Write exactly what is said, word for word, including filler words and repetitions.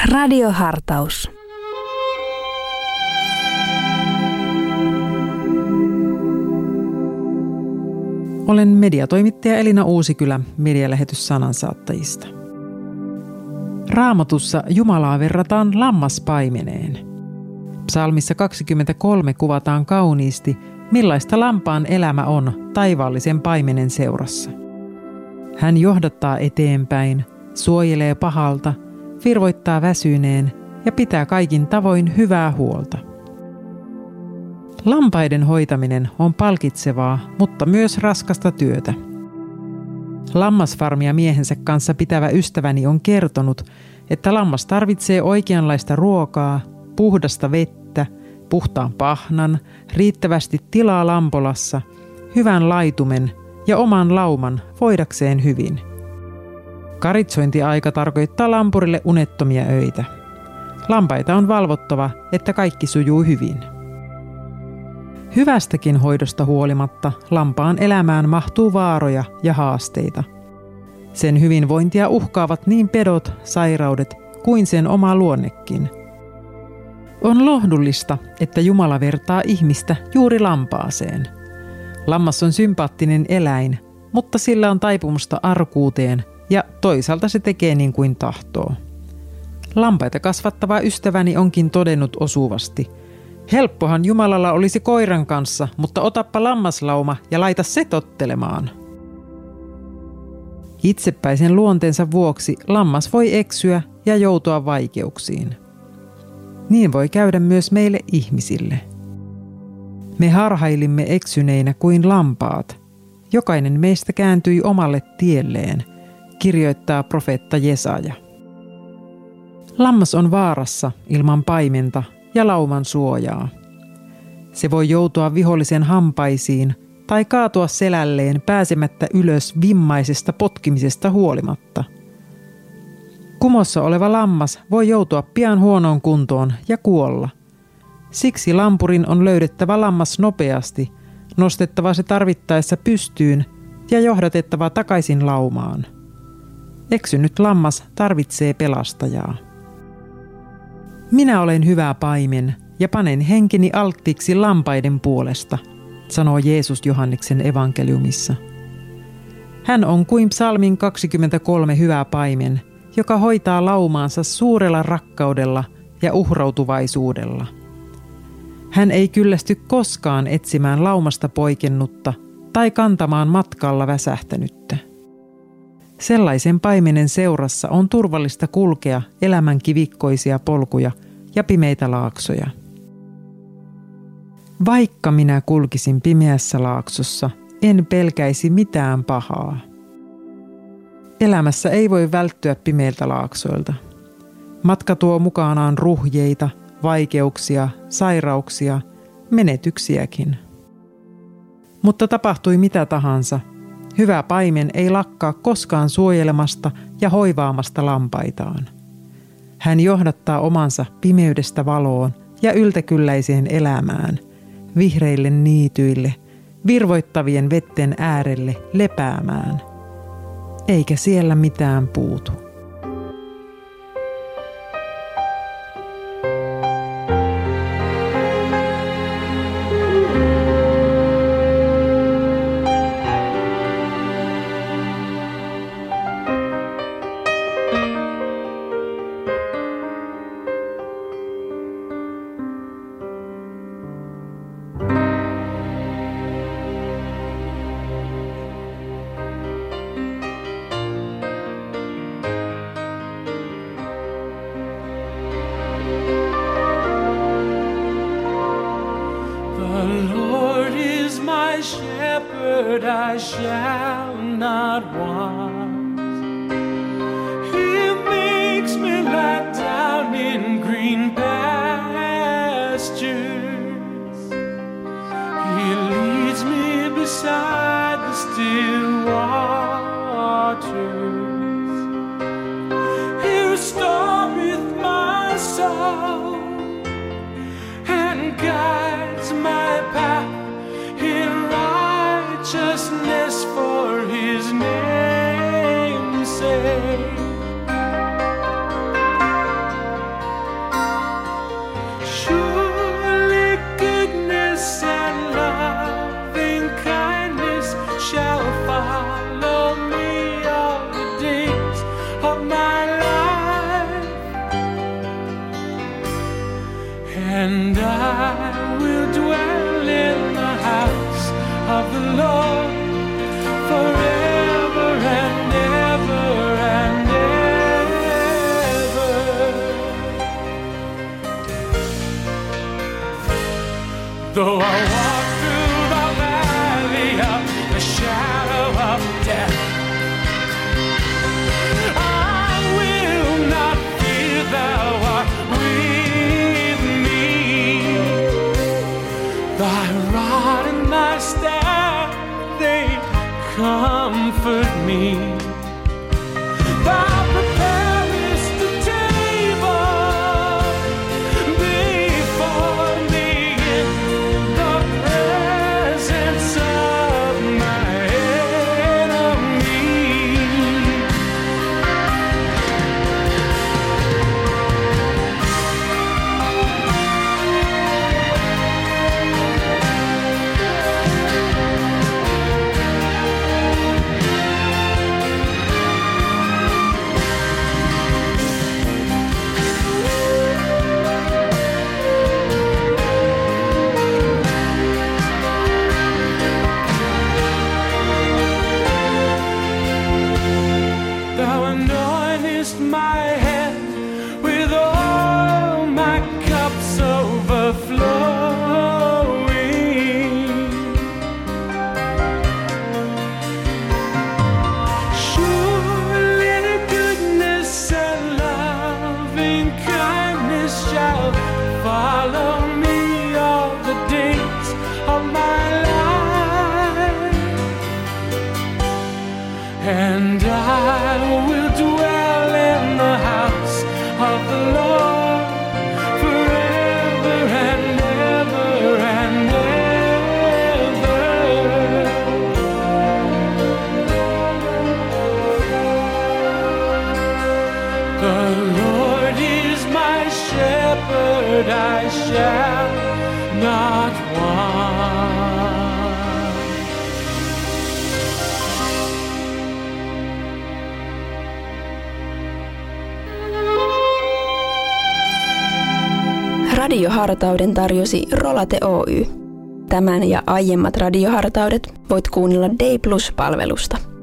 Radiohartaus. Olen mediatoimittaja Elina Uusikylä medialähetys sanansaattajista. Raamatussa Jumalaa verrataan lammaspaimeneen. Psalmissa kaksikymmentäkolme kuvataan kauniisti, millaista lampaan elämä on taivaallisen paimenen seurassa. Hän johdattaa eteenpäin, suojelee pahalta, virvoittaa väsyneen ja pitää kaikin tavoin hyvää huolta. Lampaiden hoitaminen on palkitsevaa, mutta myös raskasta työtä. Lammasfarmia miehensä kanssa pitävä ystäväni on kertonut, että lammas tarvitsee oikeanlaista ruokaa, puhdasta vettä, puhtaan pahnan, riittävästi tilaa lampolassa, hyvän laitumen ja oman lauman voidakseen hyvin. Karitsointiaika tarkoittaa lampurille unettomia öitä. Lampaita on valvottava, että kaikki sujuu hyvin. Hyvästäkin hoidosta huolimatta lampaan elämään mahtuu vaaroja ja haasteita. Sen hyvinvointia uhkaavat niin pedot, sairaudet kuin sen oma luonnekin. On lohdullista, että Jumala vertaa ihmistä juuri lampaaseen. Lammas on sympaattinen eläin, mutta sillä on taipumusta arkuuteen ja toisaalta se tekee niin kuin tahtoo. Lampaita kasvattava ystäväni onkin todennut osuvasti: helppohan Jumalalla olisi koiran kanssa, mutta otappa lammaslauma ja laita se tottelemaan. Itsepäisen luonteensa vuoksi lammas voi eksyä ja joutua vaikeuksiin. Niin voi käydä myös meille ihmisille. Me harhailimme eksyneinä kuin lampaat. Jokainen meistä kääntyi omalle tielleen, kirjoittaa profeetta Jesaja. Lammas on vaarassa ilman paimenta ja lauman suojaa. Se voi joutua vihollisen hampaisiin tai kaatua selälleen pääsemättä ylös vimmaisesta potkimisesta huolimatta. Kumossa oleva lammas voi joutua pian huonoon kuntoon ja kuolla. Siksi lampurin on löydettävä lammas nopeasti, nostettava se tarvittaessa pystyyn ja johdatettava takaisin laumaan. Eksynyt lammas tarvitsee pelastajaa. Minä olen hyvä paimen ja panen henkeni alttiiksi lampaiden puolesta, sanoo Jeesus Johanneksen evankeliumissa. Hän on kuin psalmin kaksikymmentäkolme hyvä paimen, joka hoitaa laumaansa suurella rakkaudella ja uhrautuvaisuudella. Hän ei kyllästy koskaan etsimään laumasta poikennutta tai kantamaan matkalla väsähtänyttä. Sellaisen paimenen seurassa on turvallista kulkea elämän kivikkoisia polkuja ja pimeitä laaksoja. Vaikka minä kulkisin pimeässä laaksossa, en pelkäisi mitään pahaa. Elämässä ei voi välttyä pimeiltä laaksoilta. Matka tuo mukanaan ruhjeita, vaikeuksia, sairauksia, menetyksiäkin. Mutta tapahtui mitä tahansa. Hyvä paimen ei lakkaa koskaan suojelemasta ja hoivaamasta lampaitaan. Hän johdattaa omansa pimeydestä valoon ja yltäkylläiseen elämään, vihreille niityille, virvoittavien vetten äärelle lepäämään. Eikä siellä mitään puutu. and I will dwell in the house of the Lord forever and ever and ever. Though I walk through the valley of the shadow of death, I will not fear, thou art with me. Thy rod and thy staff, they comfort me. Thou preparest a table before me in the presence of my enemy. Thou anointest my head with oil, my cups overflowing. Surely goodness and loving kindness shall follow me all the days of my life, and I will dwell in the house of the Lord forever and ever and ever. The Lord is my shepherd, I shall not want. Radiohartauden tarjosi Rolate Oy. Tämän ja aiemmat radiohartaudet voit kuunnella Day Plus-palvelusta.